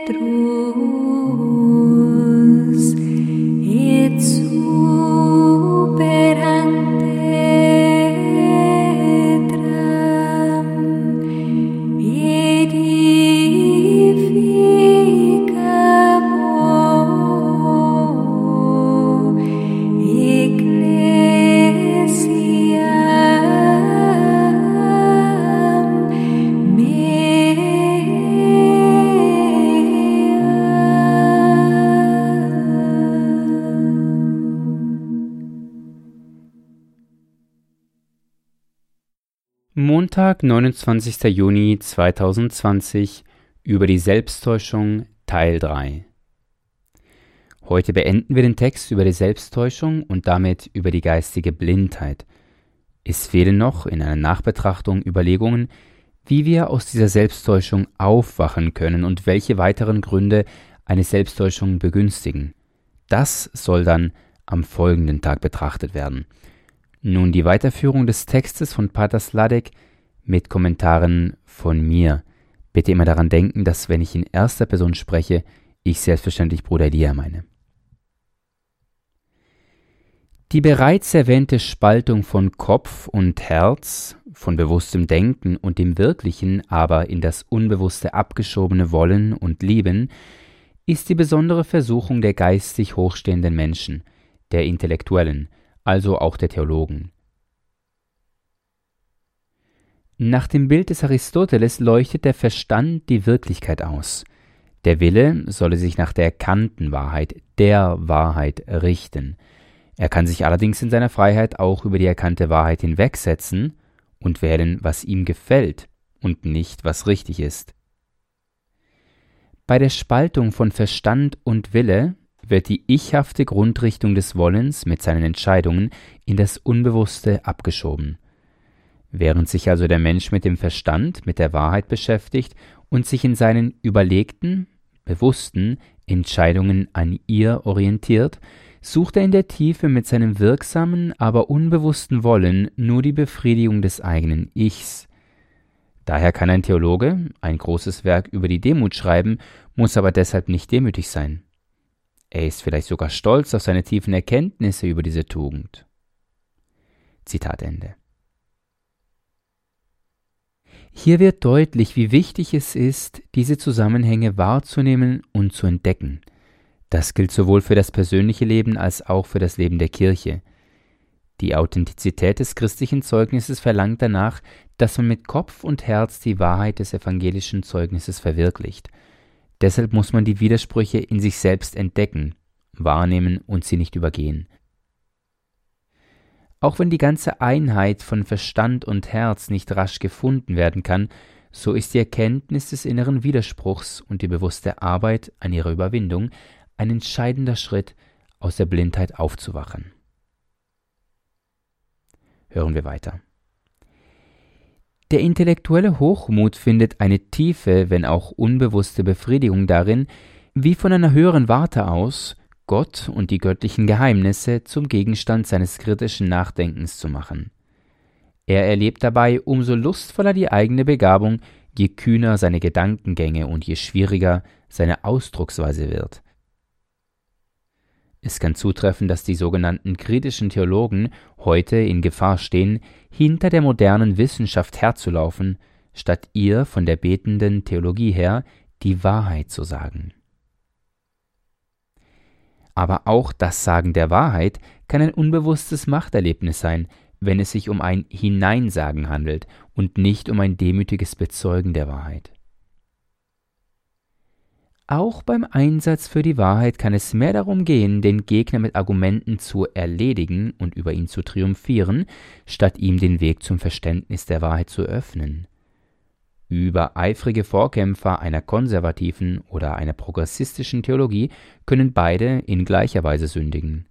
Petrus et superante Montag, 29. Juni 2020, über die Selbsttäuschung, Teil 3. Heute beenden wir den Text über die Selbsttäuschung und damit über die geistige Blindheit. Es fehlen noch in einer Nachbetrachtung Überlegungen, wie wir aus dieser Selbsttäuschung aufwachen können und welche weiteren Gründe eine Selbsttäuschung begünstigen. Das soll dann am folgenden Tag betrachtet werden. Nun die Weiterführung des Textes von Pater Sladek mit Kommentaren von mir. Bitte immer daran denken, dass wenn ich in erster Person spreche, ich selbstverständlich Bruder Elia meine. Die bereits erwähnte Spaltung von Kopf und Herz, von bewusstem Denken und dem Wirklichen, aber in das Unbewusste abgeschobene Wollen und Lieben, ist die besondere Versuchung der geistig hochstehenden Menschen, der Intellektuellen, also auch der Theologen. Nach dem Bild des Aristoteles leuchtet der Verstand die Wirklichkeit aus. Der Wille solle sich nach der erkannten Wahrheit, der Wahrheit, richten. Er kann sich allerdings in seiner Freiheit auch über die erkannte Wahrheit hinwegsetzen und wählen, was ihm gefällt und nicht, was richtig ist. Bei der Spaltung von Verstand und Wille wird die ichhafte Grundrichtung des Wollens mit seinen Entscheidungen in das Unbewusste abgeschoben. Während sich also der Mensch mit dem Verstand, mit der Wahrheit beschäftigt und sich in seinen überlegten, bewussten Entscheidungen an ihr orientiert, sucht er in der Tiefe mit seinem wirksamen, aber unbewussten Wollen nur die Befriedigung des eigenen Ichs. Daher kann ein Theologe ein großes Werk über die Demut schreiben, muss aber deshalb nicht demütig sein. Er ist vielleicht sogar stolz auf seine tiefen Erkenntnisse über diese Tugend. Zitat Ende. Hier wird deutlich, wie wichtig es ist, diese Zusammenhänge wahrzunehmen und zu entdecken. Das gilt sowohl für das persönliche Leben als auch für das Leben der Kirche. Die Authentizität des christlichen Zeugnisses verlangt danach, dass man mit Kopf und Herz die Wahrheit des evangelischen Zeugnisses verwirklicht. Deshalb muss man die Widersprüche in sich selbst entdecken, wahrnehmen und sie nicht übergehen. Auch wenn die ganze Einheit von Verstand und Herz nicht rasch gefunden werden kann, so ist die Erkenntnis des inneren Widerspruchs und die bewusste Arbeit an ihrer Überwindung ein entscheidender Schritt, aus der Blindheit aufzuwachen. Hören wir weiter. Der intellektuelle Hochmut findet eine tiefe, wenn auch unbewusste Befriedigung darin, wie von einer höheren Warte aus Gott und die göttlichen Geheimnisse zum Gegenstand seines kritischen Nachdenkens zu machen. Er erlebt dabei umso lustvoller die eigene Begabung, je kühner seine Gedankengänge und je schwieriger seine Ausdrucksweise wird. Es kann zutreffen, dass die sogenannten kritischen Theologen heute in Gefahr stehen, hinter der modernen Wissenschaft herzulaufen, statt ihr von der betenden Theologie her die Wahrheit zu sagen. Aber auch das Sagen der Wahrheit kann ein unbewusstes Machterlebnis sein, wenn es sich um ein Hineinsagen handelt und nicht um ein demütiges Bezeugen der Wahrheit. Auch beim Einsatz für die Wahrheit kann es mehr darum gehen, den Gegner mit Argumenten zu erledigen und über ihn zu triumphieren, statt ihm den Weg zum Verständnis der Wahrheit zu öffnen. Übereifrige Vorkämpfer einer konservativen oder einer progressistischen Theologie können beide in gleicher Weise sündigen.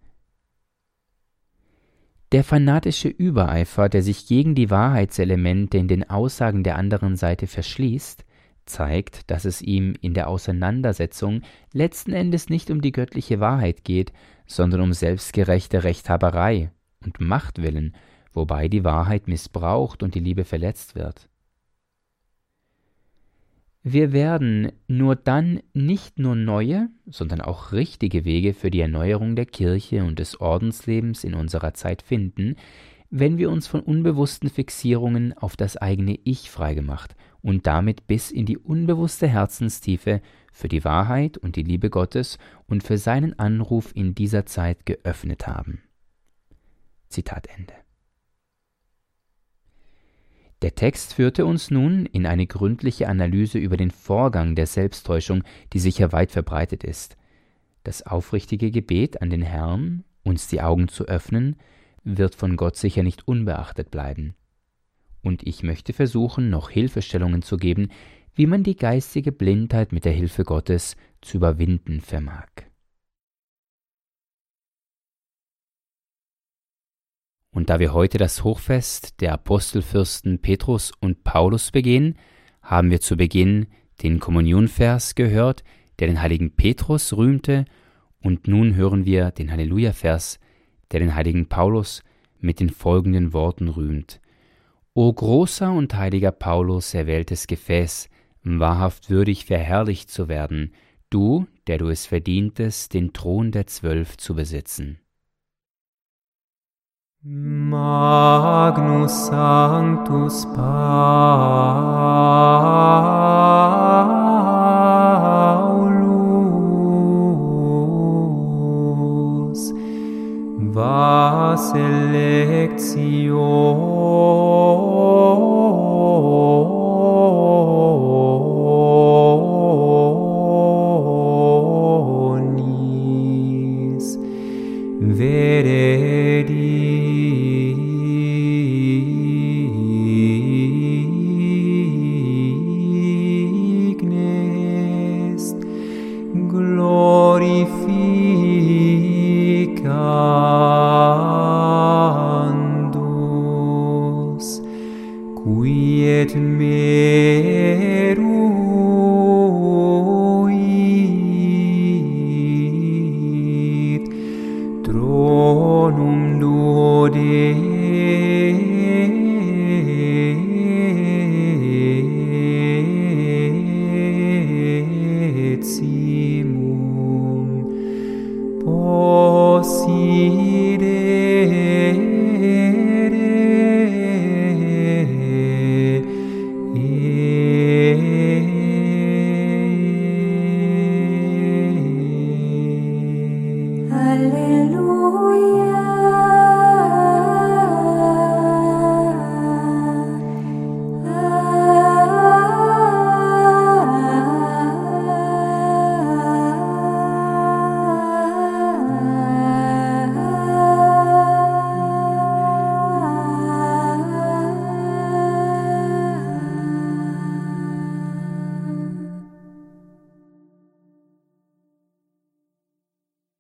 Der fanatische Übereifer, der sich gegen die Wahrheitselemente in den Aussagen der anderen Seite verschließt, zeigt, dass es ihm in der Auseinandersetzung letzten Endes nicht um die göttliche Wahrheit geht, sondern um selbstgerechte Rechthaberei und Machtwillen, wobei die Wahrheit missbraucht und die Liebe verletzt wird. Wir werden nur dann nicht nur neue, sondern auch richtige Wege für die Erneuerung der Kirche und des Ordenslebens in unserer Zeit finden, wenn wir uns von unbewussten Fixierungen auf das eigene Ich freigemacht und damit bis in die unbewusste Herzenstiefe für die Wahrheit und die Liebe Gottes und für seinen Anruf in dieser Zeit geöffnet haben. Zitat Ende. Der Text führte uns nun in eine gründliche Analyse über den Vorgang der Selbsttäuschung, die sicher weit verbreitet ist. Das aufrichtige Gebet an den Herrn, uns die Augen zu öffnen, wird von Gott sicher nicht unbeachtet bleiben. Und ich möchte versuchen, noch Hilfestellungen zu geben, wie man die geistige Blindheit mit der Hilfe Gottes zu überwinden vermag. Und da wir heute das Hochfest der Apostelfürsten Petrus und Paulus begehen, haben wir zu Beginn den Kommunionvers gehört, der den heiligen Petrus rühmte, und nun hören wir den Halleluja-Vers, der den heiligen Paulus mit den folgenden Worten rühmt. O großer und heiliger Paulus, erwähltes Gefäß, wahrhaft würdig verherrlicht zu werden, du, der du es verdientest, den Thron der 12 zu besitzen. Magnus Sanctus Paulus, vas electionis veredignes glorificandus qui et merum